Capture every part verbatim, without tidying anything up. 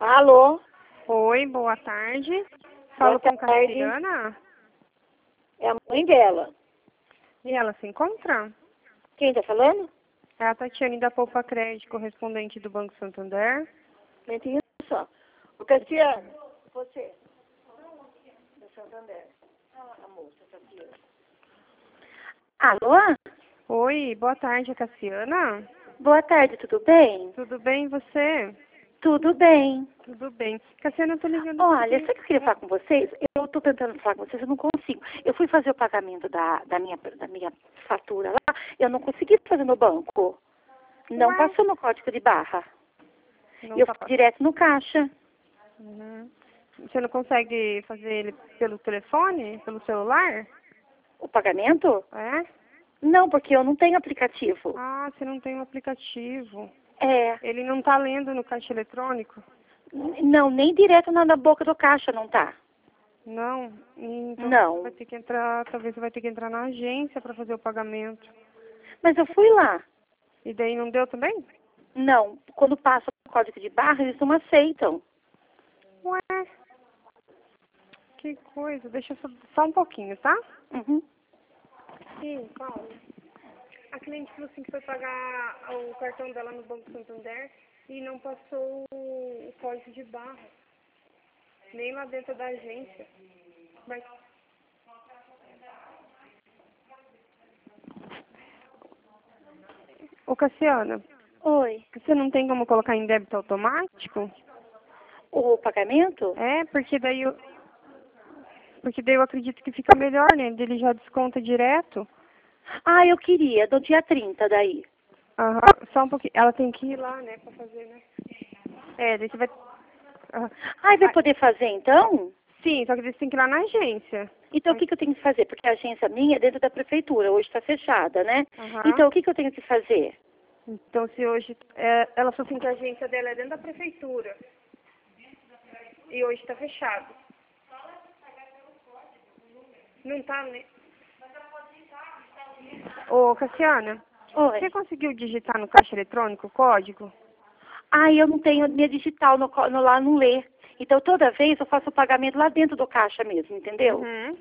Alô? Oi, boa tarde. Boa Falo com tarde. Cassiana. É a mãe dela. E ela se encontra? Quem tá falando? É a Tatiane da Poupa Crédito, correspondente do Banco Santander. Mentinho só. O Cassiano, você. Do Santander. A moça, Cassiano. Alô? Oi, boa tarde, Cassiana. Boa tarde, tudo bem? Tudo bem, e você? Tudo bem. Tudo bem. Cassiana, eu tô ligando Olha, porque... sabe o que eu queria falar com vocês? Eu tô tentando falar com vocês, eu não consigo. Eu fui fazer o pagamento da, da, minha, da minha fatura lá, eu não consegui fazer no banco. Não Ué? passou no código de barra. Não Eu tá fui passando. direto no caixa. Uhum. Você não consegue fazer ele pelo telefone, pelo celular? O pagamento? É? Não, porque eu não tenho aplicativo. Ah, você não tem um aplicativo. É. Ele não tá lendo no caixa eletrônico? N- Não, nem direto na, na boca do caixa não tá. Não, então Não. você vai ter que entrar, talvez você vai ter que entrar na agência para fazer o pagamento. Mas eu fui lá. E daí não deu também? Não, quando passa o código de barra, eles não aceitam. Ué, que coisa. Deixa eu só, só um pouquinho, tá? Uhum. Sim, Paulo. A cliente falou assim que foi pagar o cartão dela no Banco Santander e não passou o código de barra. Nem lá dentro da agência. Mas... Ô, Cassiana, Oi. você não tem como colocar em débito automático? O pagamento? É, porque daí eu, porque daí eu acredito que fica melhor, né? Ele já desconta direto. Ah, eu queria, do dia trinta daí. Aham, só um pouquinho. Ela tem que ir lá, né, pra fazer, né? É, daí você vai... Aham. Ah, vai Ah, poder fazer então? sim, só que você tem que ir lá na agência. Então o que, que eu tenho que fazer? Porque a agência minha é dentro da prefeitura, hoje está fechada, né? Aham. Então o que, que eu tenho que fazer? Então, se hoje... É, ela falou assim que a agência dela é dentro da prefeitura. E hoje tá fechado. Não tá, né? Ô, Cassiana, Oi. você conseguiu digitar no caixa eletrônico o código? Ah, eu não tenho minha digital no, co- no, lá, não lê. Então toda vez eu faço o pagamento lá dentro do caixa mesmo, entendeu? Uhum.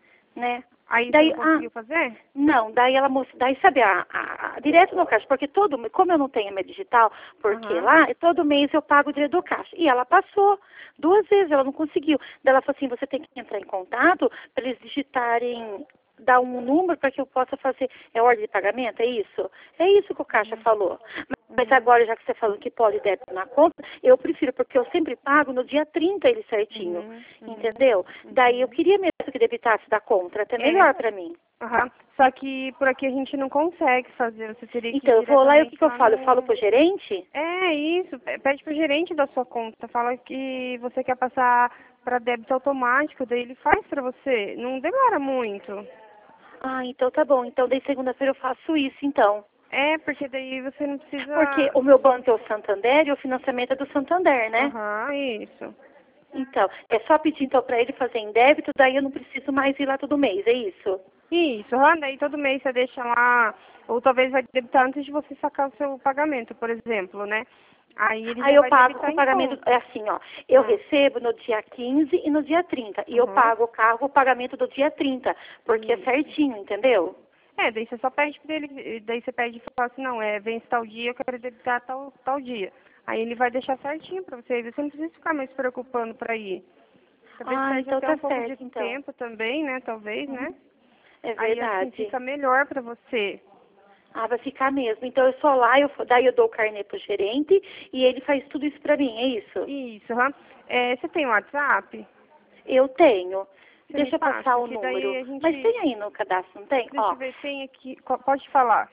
Né? Aí você Daí, não ah, conseguiu fazer? não, daí ela mostrou, daí sabe, a, a, a- direto no caixa, porque todo, me- como eu não tenho minha digital, porque Aham. lá, todo mês eu pago direto do caixa. E ela passou duas vezes, ela não conseguiu. Daí ela falou assim, você tem que entrar em contato para eles digitarem, dar um número para que eu possa fazer, é ordem de pagamento, é isso? É isso que o caixa falou. Mas Uhum. agora, já que você falou que pode débito na conta, eu prefiro, porque eu sempre pago no dia trinta ele certinho, Uhum. Uhum. entendeu? Daí eu queria mesmo que debitasse da conta, até melhor É. para mim. Aham. Só que por aqui a gente não consegue fazer. Você teria que Então, ir eu vou lá e o que, diretamente que eu lá falo? Eu falo no... pro gerente? É isso. Pe- Pede pro gerente da sua conta. Fala que você quer passar para débito automático. Daí ele faz para você. Não demora muito. Ah, então tá bom. Então, daí segunda-feira eu faço isso, então. É, porque daí você não Porque precisa... o meu banco é o Santander e o financiamento é do Santander, né? Aham, isso. Então, é só pedir então para ele fazer em débito, daí eu não preciso mais ir lá todo mês, é isso? Isso, aham, daí todo mês você deixa lá, ou talvez vai debitar antes de você sacar o seu pagamento, por exemplo, né? Aí ele Aí já eu vai pago com debitar o em pagamento, conta. é assim, ó, eu Hum. recebo no dia quinze e no dia trinta, e eu Uhum. pago o carro o pagamento do dia trinta, porque é Isso. certinho, entendeu? É, daí você só pede pra ele, daí você pede e fala assim, não, é, vence tal dia, eu quero debitar tal, tal dia. Aí ele vai deixar certinho pra você, você não precisa ficar mais se preocupando pra ir. Talvez Ah, perde então até tá um pouco de certo, então. tempo também, né, talvez, né? Uhum. É Aí assim verdade. fica melhor pra você. Ah, vai ficar mesmo. Então eu só lá, eu, daí eu dou o carnê pro gerente e ele faz tudo isso pra mim, é isso? Isso, aham. É, você tem WhatsApp? Eu tenho. Você me Deixa eu passa, passar o que daí número. a Mas gente... tem aí no cadastro, não tem? Deixa Ó, eu ver, tem aqui... co- Pode falar.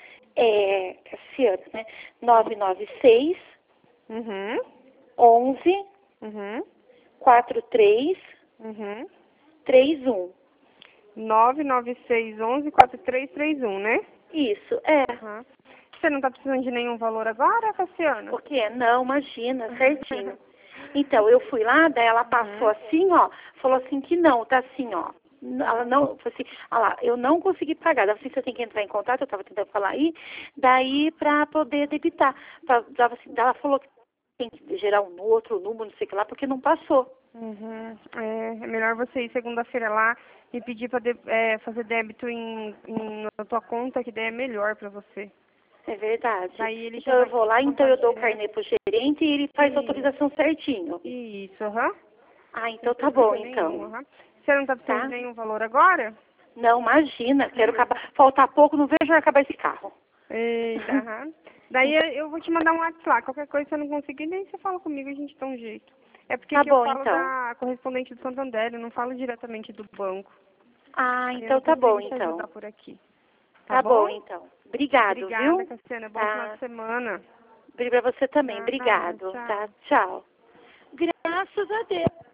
é Cassiano, né? nove nove seis, Uhum. onze, Uhum. quarenta e três, Uhum. trinta e um. nove nove seis onze quatro três três um, né? Isso, é. Aham. Você não tá precisando de nenhum valor agora, Cassiana? O quê? Não, imagina, certinho. Então, eu fui lá, daí ela passou assim, ó, falou assim que não, tá assim, ó. Ela não, falou assim, ah lá, eu não consegui pagar. Ela falou assim, você tem que entrar em contato, eu tava tentando falar aí, daí pra poder debitar. Pra- Ela falou que tem que gerar um outro número, não sei o que lá, porque não passou. Uhum. É, é melhor você ir segunda-feira lá e pedir para de, é, fazer débito em, em, na tua conta, que daí é melhor para você. É verdade. Daí ele já Então eu vai vou lá, então eu dou o direto. carnê pro gerente e ele faz a Isso. autorização certinho. Isso, aham. Ah, então Sem tá bom, problema nenhum, então. aham. Você não tá precisando Tá? de nenhum valor agora? Não, imagina, quero acabar. Faltar pouco, não vejo acabar esse carro. Eita, aham. Daí eu vou te mandar um WhatsApp lá. Qualquer coisa você não conseguir, daí você fala comigo e a gente dá um jeito. É porque Tá aqui eu bom, falo então. da correspondente do Santander, eu não falo diretamente do banco. Ah, Aí eu então não tá bom, consigo te então. ajudar por aqui. Tá Tá bom, bom? então. Obrigado, Obrigada, viu? Cassiana. Bom final Tá. de semana. Pra você também. Nada, Obrigado. tchau. Tá? Tchau. Graças a Deus.